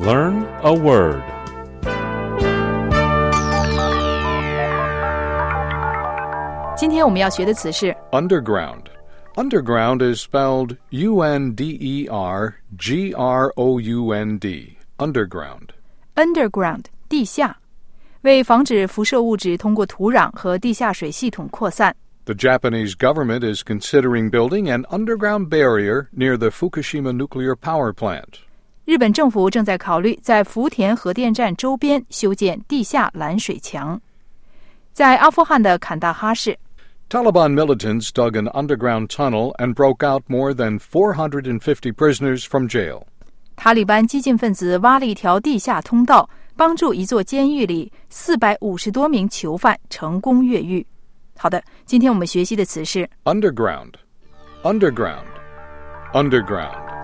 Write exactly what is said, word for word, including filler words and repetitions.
Learn a word. Underground. 今天我们要学的词是 Underground.Underground is spelled U N D E R G R O U N D. Underground. Underground, 地下，为防止辐射物质通过土壤和地下水系统扩散。 The Japanese government is considering building an underground barrier near the Fukushima nuclear power plant. 日本政府正在考虑在福田核电站周边修建地下拦水墙。在阿富汗的坎大哈市 Taliban militants dug an underground tunnel and broke out more than four hundred fifty prisoners from jail. 塔利班激进分子挖了一条地下通道，帮助一座监狱里四百五十多名囚犯成功越狱。好的，今天我们学习的词是 Underground. Underground. Underground.